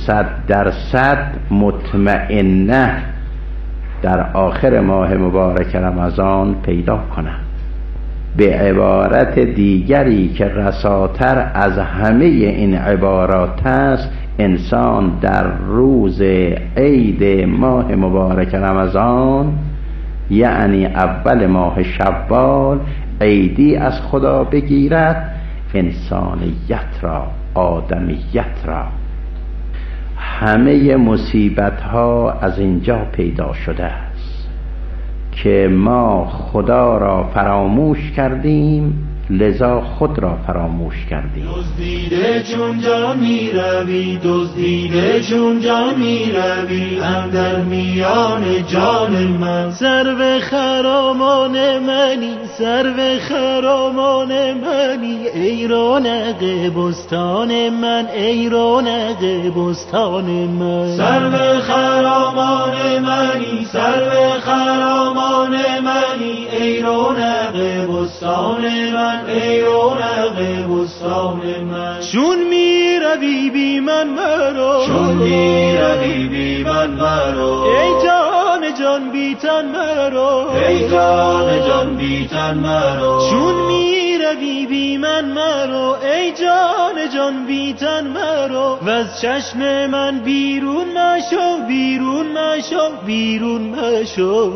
100% مطمئنه در آخر ماه مبارک رمضان پیدا کنم. به عبارت دیگری که رساتر از همه این عبارات است، انسان در روز عید ماه مبارک رمضان، یعنی اول ماه شوال، عیدی از خدا بگیرد، انسانیت را، آدمیت را. همه مصیبت ها از اینجا پیدا شده است که ما خدا را فراموش کردیم، لذا خود را فراموش کردیم. دزدیده چون جا می روی، دزدیده چون جا می روی، اندر میان جان من. سرو خرامان منی، سرو خرامان منی، ای رونق بستان من، ای رونق بستان من. سرو خرامان منی، سرو خرامان منی، ای رونق بستان من، ای رونق بستان من. چون می روی بی من مرو، چون می روی بی من مرو، ای جان جان بی تن مرو، ای جان جان بی تن مرو. چون می روی بی من مرو، ای جان جان بی تن مرو. وز چشم من بیرون مشو، بیرون مشو، بیرون مشو.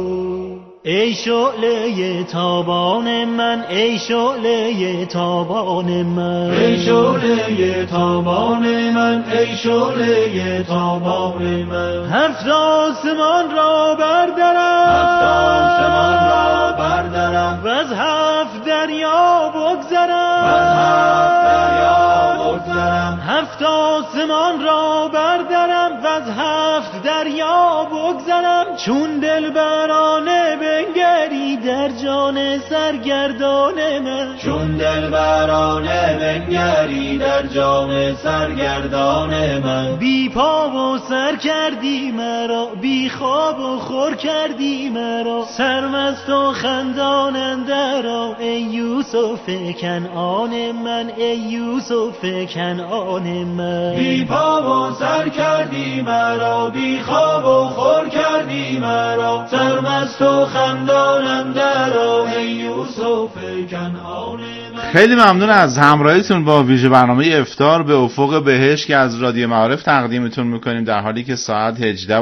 ای شعله تابان من، ای شعله تابان من، ای شعله تابان من، ای شعله تابان من. هفت آسمان را بردرم، هفت آسمان را بردرم، وز هفت دریا بگذرم، وز هفت دریا بگذرم. هفت آسمان را بردرم، وز هفت دریا بگذرم. چون دلبرانه بنگری در جان سرگردان من، چون دلبرانه بنگری در جان سرگردان من. بی پا و سر کردی مرا، بی خواب و خور کردی مرا، سرمست و خندان اندرآ، ای یوسف کنعان من، ای یوسف کنعان من. بی پا و سر کردی مرا، بی خواب و خور کردی مرا، سرمست و خندان اندرآ، ای یوسف کنعان من. خیلی ممنون از همراهیتون با ویژه برنامه افطار به افق بهشت که از رادیو معارف تقدیمتون میکنیم در حالی که ساعت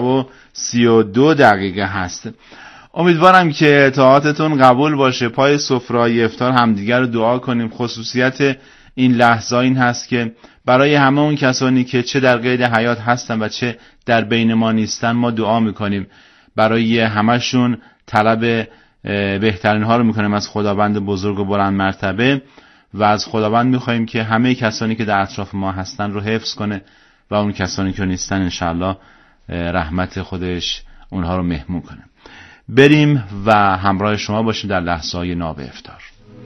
18:32 هست. امیدوارم که اطاعتتون قبول باشه. پای سفره افطار همدیگر رو دعا کنیم. خصوصیت این لحظه این هست که برای همه اون کسانی که چه در قید حیات هستن و چه در بین ما نیستن ما دعا میکنیم. برای همشون طلب بهترین ها رو میکنیم از خداوند بزرگ و بلند مرتبه و از خداوند میخواییم که همه کسانی که در اطراف ما هستن رو حفظ کنه و اون کسانی که نیستن انشالله رحمت خودش اونها رو مهمون کنه. بریم و همراه شما باشیم در لحظه های ناب افطار.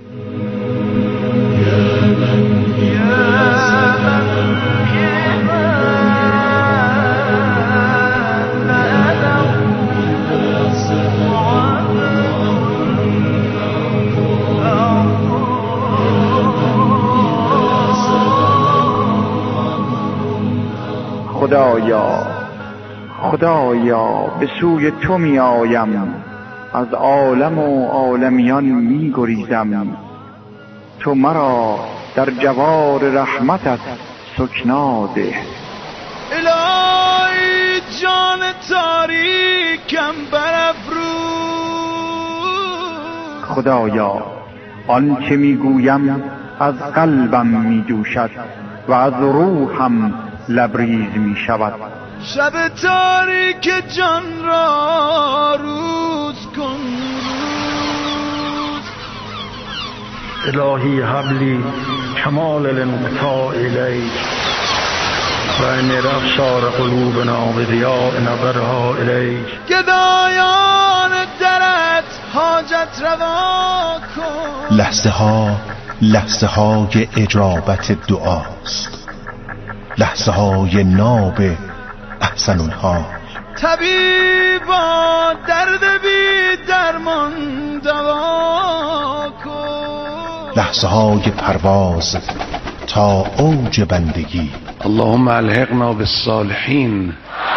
خدایا به سوی تو می آیم، از عالم و عالمیان می گریزم. تو مرا در جوار رحمتت سکنا ده. الهی جان تاریکم برافروز. خدایا آنچه می گویم از قلبم می جوشد و از روحم لبریز می شود. شب تاریک جان را روز کن روز. الهی حبلی کمال الانقطاع الیک و ان رخشار قلوبنا بضیاء نظرها الیک. گدایان درت حاجت روا کن. لحظه های اجابت دعاست، لحظه های ناب احسن الحال. طبیبا درد بی درمان دوا کن. لحظه های پرواز تا اوج بندگی اللهم الحقنا بالصالحین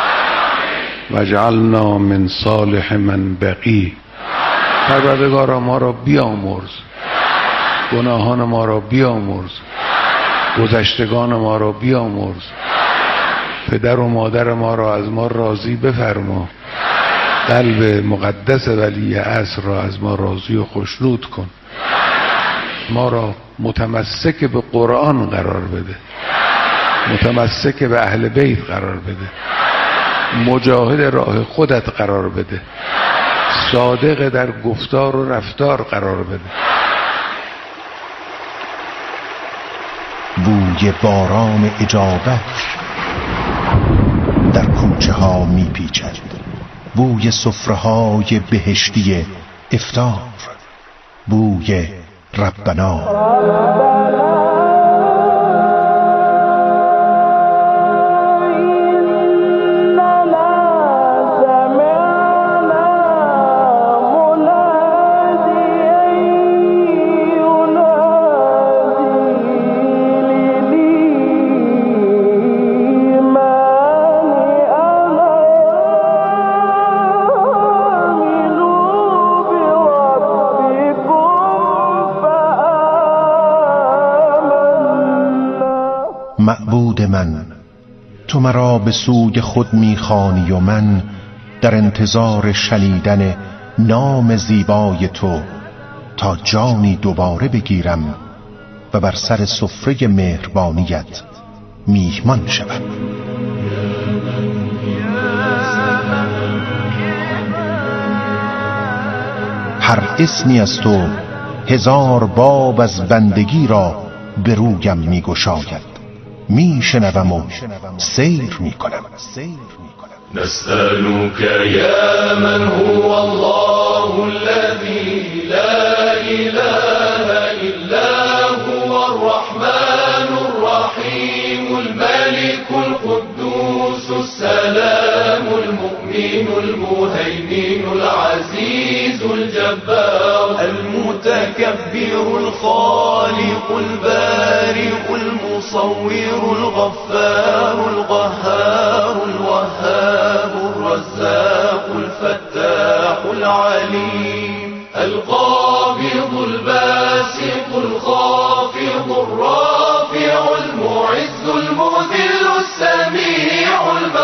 واجعلنا من صالح من بقی. پروردگارا ما را بیامرز، گناهان ما را بیامرز، گذشتگان ما را بیامرز، پدر و مادر ما را از ما راضی بفرما، قلب مقدس ولی عصر را از ما راضی و خوشنود کن، ما را متمسک به قرآن قرار بده، متمسک به اهل بیت قرار بده، مجاهد راه خودت قرار بده، صادق در گفتار و رفتار قرار بده. بوی باران اجابت در کوچه ها می پیچد، بوی سفره های بهشتی افطار، بوی ربنا. معبود من، تو مرا به سوی خود میخوانی و من در انتظار شنیدن نام زیبای تو تا جانی دوباره بگیرم و بر سر سفره مهربانیت میهمان شوم. هر اسمی از تو هزار باب از بندگی را به رویم میگشاید، میشنوم و سیر میکنم. نسألك يا من هو الله الذي لا إله إلا هو الرحمن الرحيم الملك القدوس السلام المؤمن المهيمن العزيز الجبار المتكبر الخالق البارئ المصور الغفار القهار الوهاب الرزاق الفتاح العليم القابض الباسط الخافض الرافع المعز المذل السميع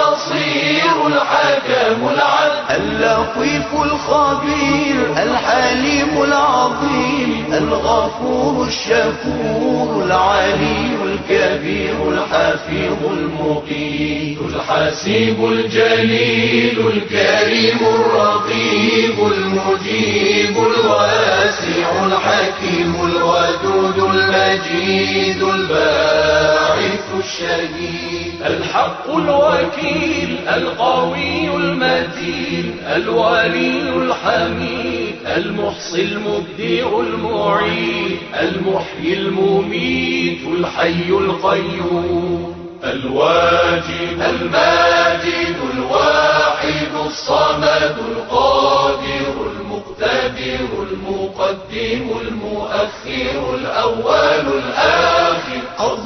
البصير الحكم العدل اللطيف الخبير الحليم العظيم الغفور الشكور العلي الكبير الحفيظ المقيت الحسيب الجليل الكريم الرقيب المجيب الواسع الحكيم الودود المجيد الباعث الشهيد الحق الوكيل القوي المتين الولي الحميد المحصي المبدع المعيد المحيي المميت الحي القيوم الواجد الماجد الواحد الصمد القادر المقتدر المقدم المؤخر الأول الآخر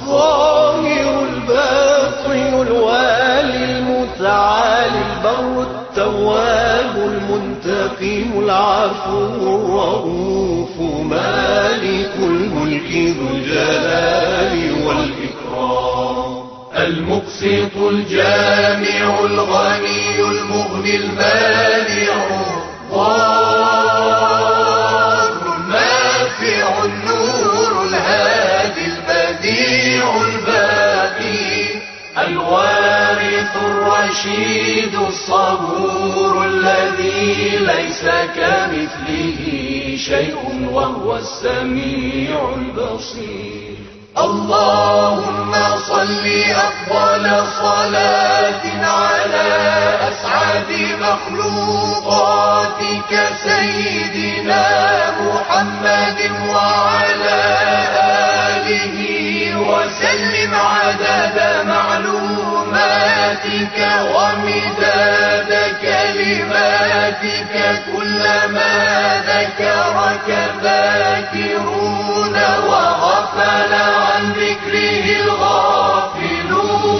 الظاهر الباطن الوالي المتعالي البر التواب المنتقم العفو الرؤوف مالك الملك ذو الجلال والإكرام المقسط الجامع الغني المغني المانع الضار النافع النور الهادي البديع الباقي الوارث الرشيد الصبور الذي ليس كمثله شيء وهو السميع البصير اللهم صل أفضل صلاة على أسعد مخلوقاتك سيدنا محمد وعلى آله وسلم عدد معلوماتك ومداد كلماتك كلما ذكرك ذاكرون وغفل عن ذكره الغافلون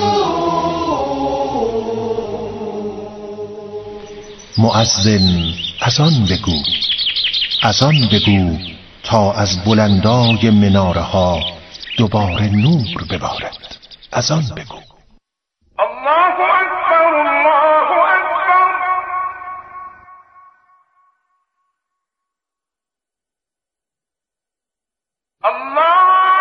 مؤذن از آن بگو، از آن بگو تا از بلندای مناره ها دوباره نور ببارد. از آن بگو. الله اکبر، الله اکبر. الله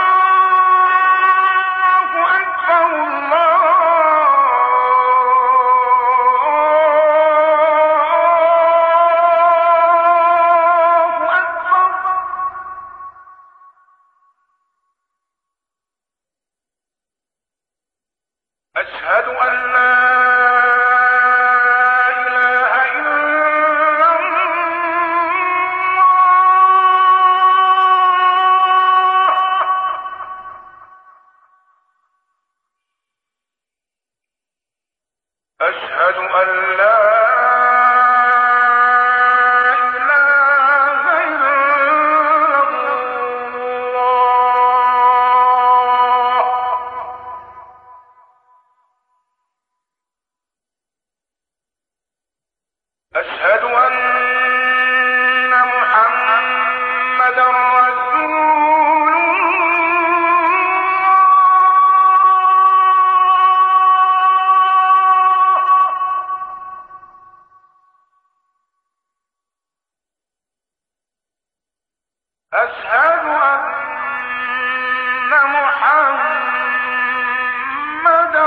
أشهد أن لا إله إلا الله. أشهد أن لا أشهد أن محمدا رسول الله. أشهد أن محمدا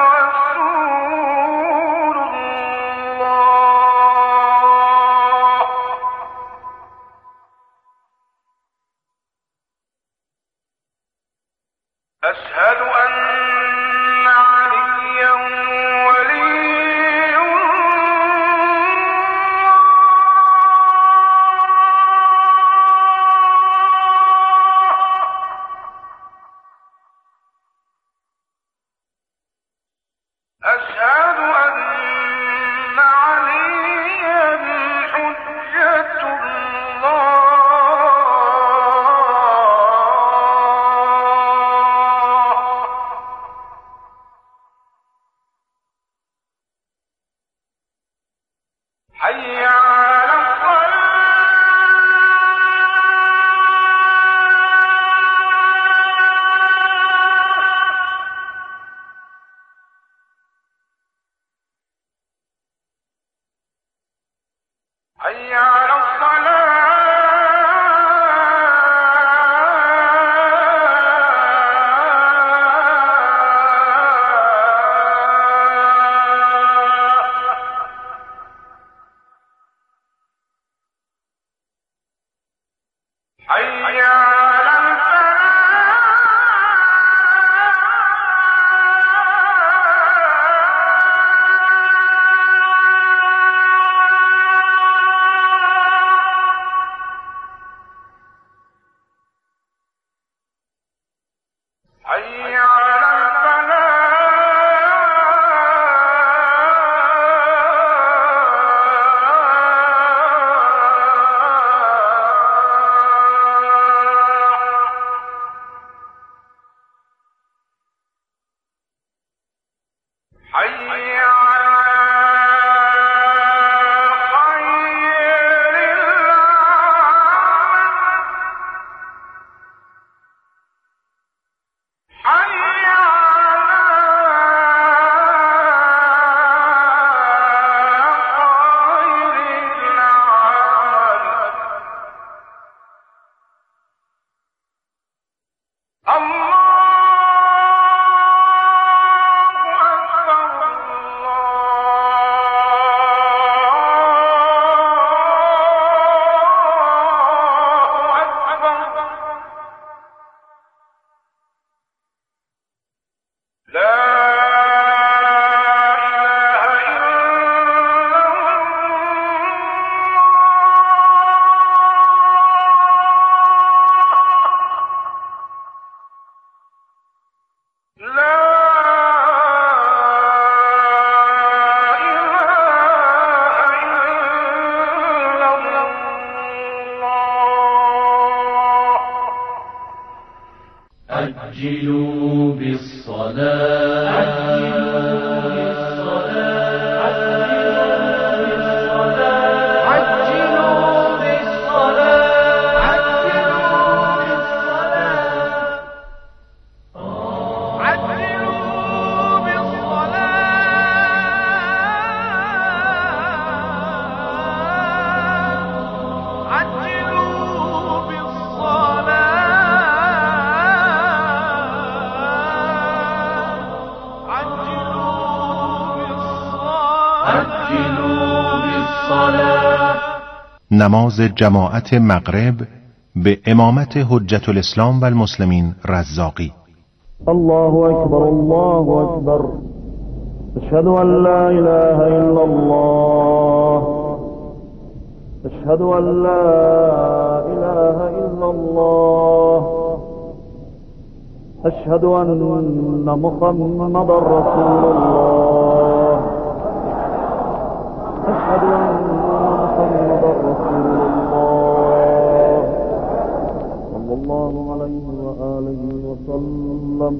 رسول الله. أشهد أن عليا ولي الله. أشهد أن عليا حجة الله. حي على الصلاة. حي على حي على حي على حي على خير العمل. حي على خير العمل. الله عجلوا بالصلاة. نماز جماعت مغرب به امامت حجت الاسلام و المسلمین رزاقی. الله اکبر الله اکبر. اشهد ان لا اله الا الله. اشهد ان لا اله الا الله. اشهد ان محمد رسول الله. اشهد ان محمد رسول الله صلى الله عليه وآله وسلم.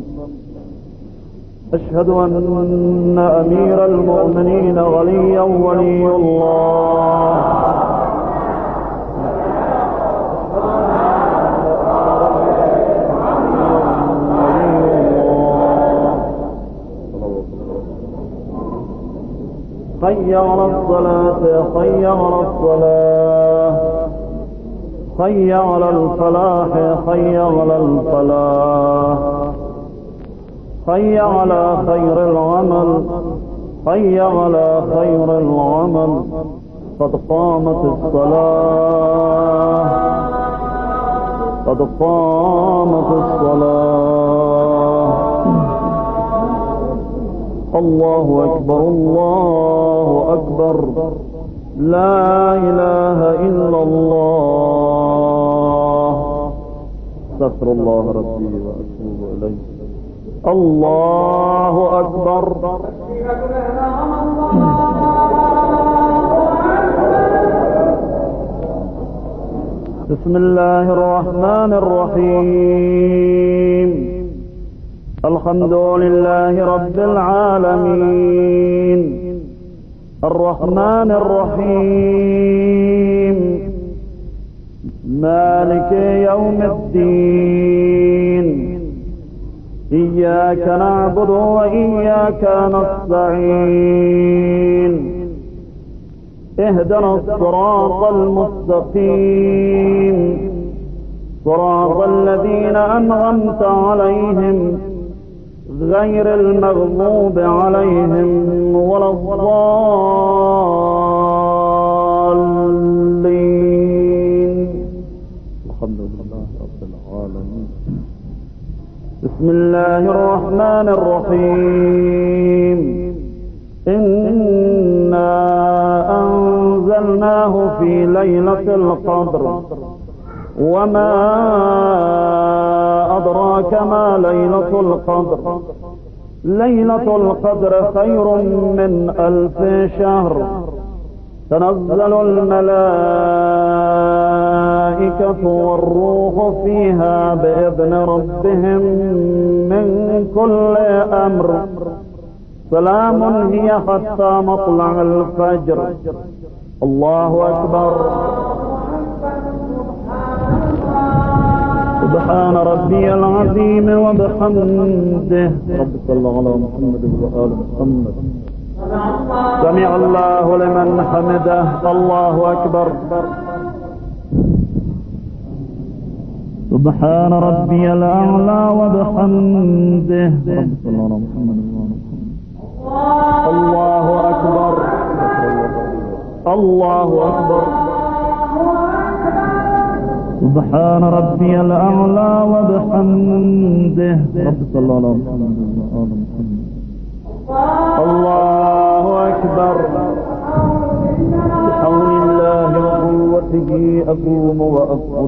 أشهد أن أمير المؤمنين وليا ولي الله. حي على الصلاة حي على الصلاة. حي على الفلاح حي على الفلاح. حي على خير العمل حي على خير العمل. قد قامت الصلاة قد قامت الصلاة. الله أكبر الله أكبر. لا إله إلا الله. استغفر الله ربي وأتوب إليه. الله أكبر. بسم الله الرحمن الرحيم. الحمد لله رب العالمين. الرحمن الرحيم. مالك يوم الدين. إياك نعبد وإياك نستعين. اهدنا الصراط المستقيم صراط الذين أنعمت عليهم غير المغضوب عليهم ولا الضالين. الحمد لله رب العالمين. بسم الله الرحمن الرحيم. إنا أنزلناه في ليلة القدر وما أدراك ما ليلة القدر. ليلة القدر خير من 1000 شهر. تنزل الملائكة والروح فيها بإذن ربهم من كل أمر. سلام هي حتى مطلع الفجر. الله أكبر. سبحان ربي العظيم وبحمده. رب صل على محمد وآل محمد. سمع الله لمن حمده. الله أكبر. سبحان ربي الأعلى وبحمده. رب صل على محمد وآل محمد. الله أكبر. الله أكبر. سبحان ربي الأعلى وبحمده. رب صل على محمد وآل محمد. الله أكبر. بحول الله وقوته أقوم وأسجد.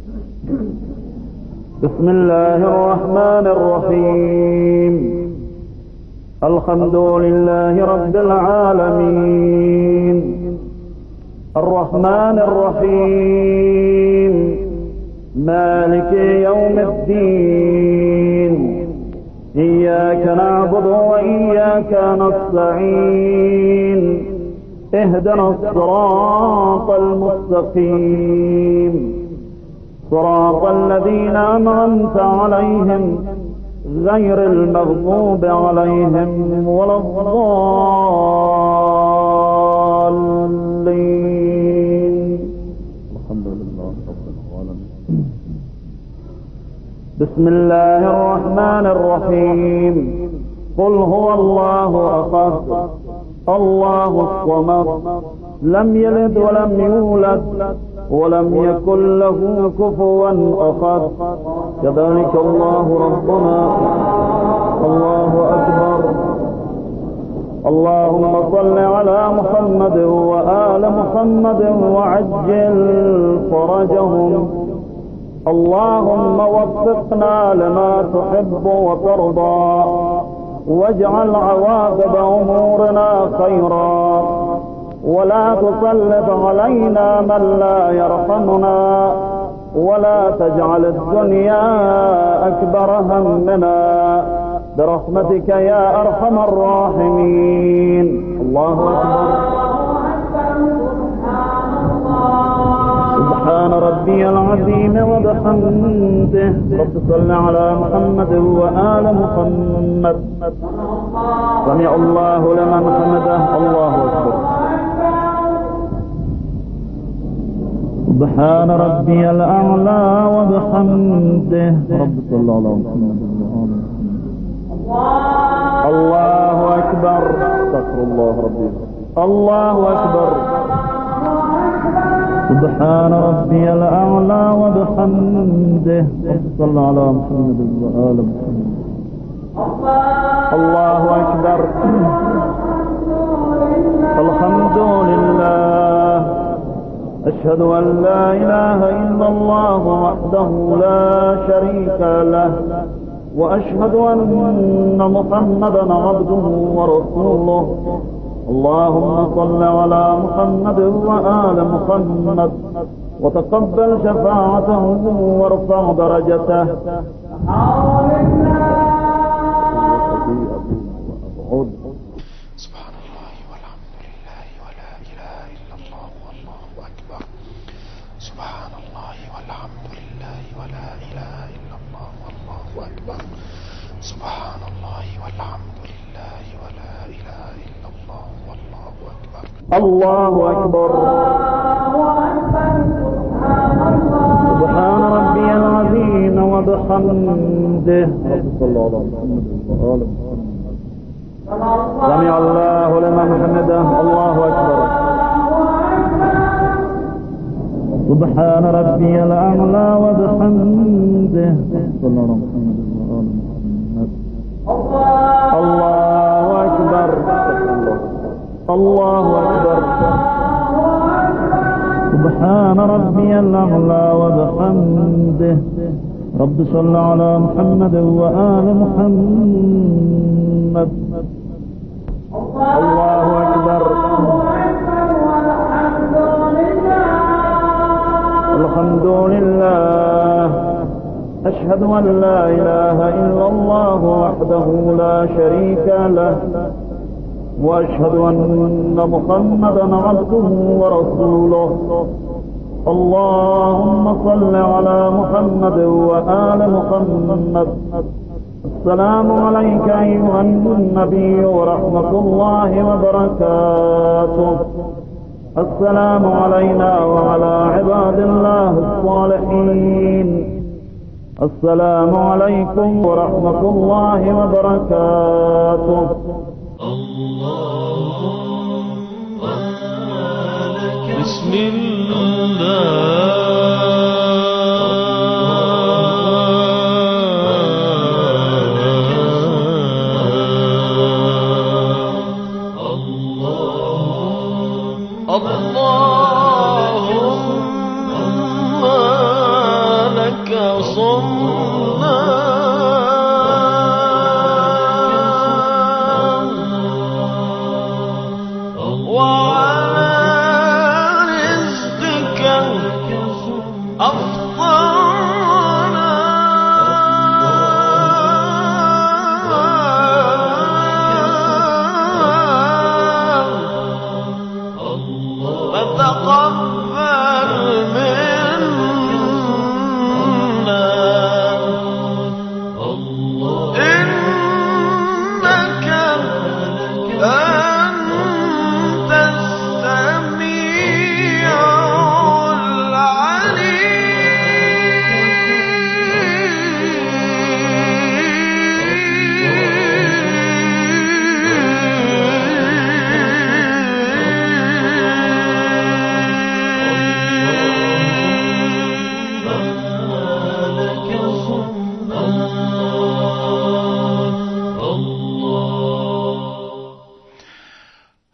بسم الله الرحمن الرحيم. الحمد لله رب العالمين. الرحمن الرحيم. مالك يوم الدين. إياك نعبد وإياك نستعين. اهدنا الصراط المستقيم صراط الذين أنعمت عليهم غير المغضوب عليهم ولا الضالين. الحمد لله رب العالمين. بسم الله الرحمن الرحيم. قل هو الله أحد الله الصمد لم يلد ولم يولد ولم يكن له كفوا أحد. كذلك الله ربنا. الله أكبر. اللهم صل على محمد وآل محمد وعجل فرجهم. اللهم وفقنا لما تحب وترضى واجعل عواقب أمورنا خيرا ولا تسلط علينا من لا يرحمنا ولا تجعل الدنيا أكبر همنا برحمتك يا أرحم الراحمين. الله أكبر. سبحان ربي العظيم وبحمده. رب صل على محمد وآل محمد. سمع الله لمن حمده. الله أكبر. سبحان ربي الأعلى وبحمده. رب صل على محمد وآل محمد. الله أكبر. استغفر الله ربي. الله أكبر. سبحان ربي الأعلى وبحمده. صلى على محمد وآل محمد. الله أكبر. الحمد لله. أشهد أن لا إله إلا الله وحده لا شريك له وأشهد أن محمدا عبده ورسوله. اللهم صل على محمد وآل محمد وتقبل شفاعته وارفع درجته. سبحان الله والحمد لله ولا إله إلا الله والله أكبر. سبحان الله والحمد لله ولا إله إلا الله والله أكبر. سبحان الله والحمد لله ولا إله إلا الله والله أكبر. الله أكبر. سبحان ربي العظيم وبحمده. صلى الله عليه وسلم. سمع الله لمن حمده. الله أكبر. سبحان ربي الأعلى وبحمده. صلى الله عليه وسلم. الله أكبر. الله أكبر. سبحان ربي الأعلى وبحمده. رب صل على محمد وآل محمد. الله أكبر. الحمد لله. أشهد أن لا إله إلا الله وحده لا شريك له وأشهد أن محمدا عبده ورسوله. اللهم صل على محمد وآل محمد. السلام عليك أيها النبي ورحمة الله وبركاته. السلام علينا وعلى عباد الله الصالحين. السلام عليكم ورحمة الله وبركاته. بسم الله اللهم لك صمنا وعلى رزقك أفطرنا فتقبل منا إنك أنت السميع العليم.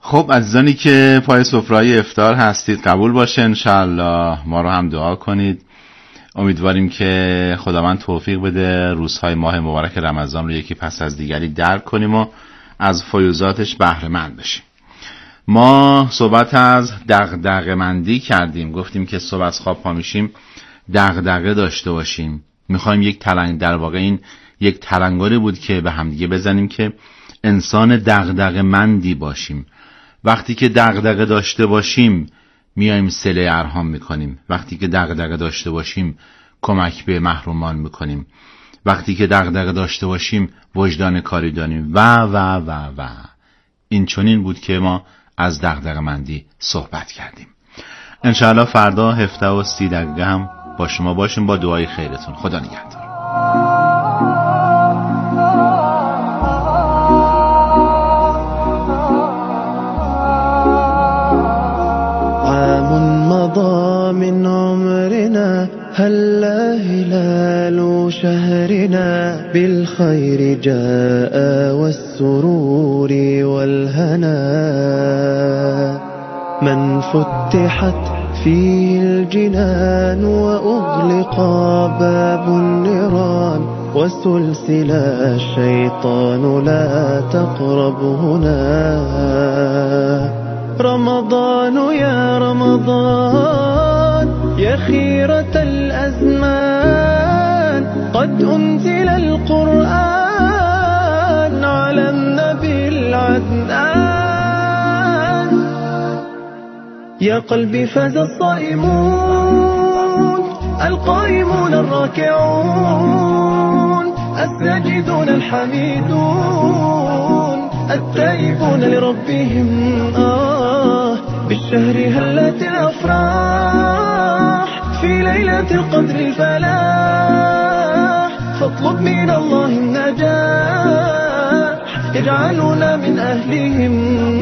خب عزیزانی که پای سفره‌های افطار هستید قبول باشه انشالله، ما رو هم دعا کنید. امیدواریم که خداوند توفیق بده روزهای ماه مبارک رمضان رو یکی پس از دیگری درک کنیم و از فیوضاتش بهره مند بشیم. ما صحبت از دغدغه‌مندی کردیم، گفتیم که صبح از خواب پا میشیم دغدغه داشته باشیم. میخوایم یک تلنگ، در واقع این یک تلنگری بود که به همدیگه بزنیم که انسان دغدغه‌مندی باشیم. وقتی که دغدغه داشته باشیم میایم صله ارحام میکنیم. وقتی که دغدغه داشته باشیم کمک به محرومان میکنیم. وقتی که دغدغه داشته باشیم وجدان کاری داریم و این چنین بود که ما از دغدغه‌مندی صحبت کردیم. انشاءالله فردا 17:30 هم با شما باشیم با دعای خیرتون. خدا نگهدار. من عمرنا هلا هلال شهرنا بالخير جاء والسرور والهنا من فتحت فيه الجنان وأغلق باب النيران وسلسل الشيطان لا تقرب هنا رمضان يا رمضان يا خيرة الأزمان قد أنزل القرآن على النبي العدنان يا قلبي فاز الصائمون القائمون الراكعون الساجدون الحميدون التائبون لربهم بالشهر هلت الأفراح في ليلة القدر الفلاح فاطلب من الله النجاح يجعلنا من أهلهم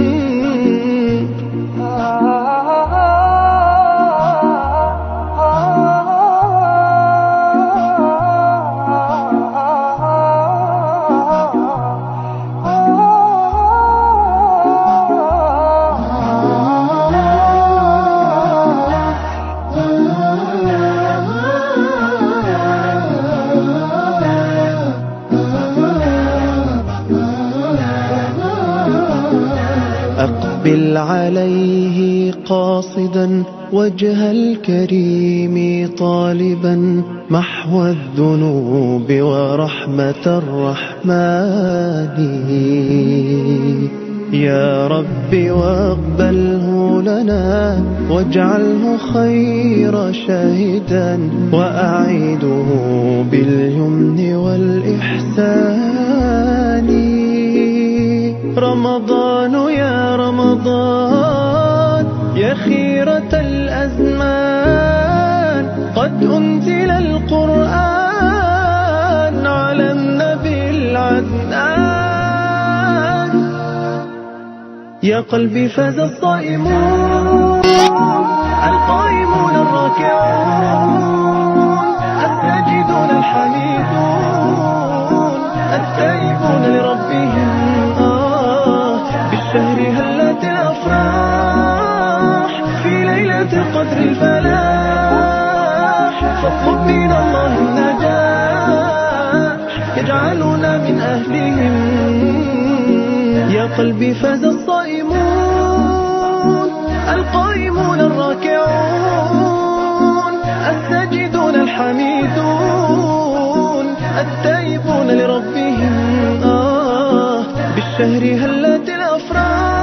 أقبل عليه قاصدا وجه الكريم طالبا محو الذنوب ورحمة الرحمن يا رب واقبله لنا واجعله خير شاهدا وأعيده باليمن والإحسان رمضان يا رمضان يا خيرة الأزمان قد أنزل القرآن على النبي العدنان يا قلبي فاز الصائمون القائمون الراكعون الساجدون الحميدون التائبون لربهم بالشهر هلت الأفراح في ليلة القدر الفلاح فاطلب من الله النجاح يجعلنا من أهلهم يا قلبي فاز الصائمون القائمون الراكعون الساجدون الحميدون التائبون لربهم بالشهر هلت الأفراح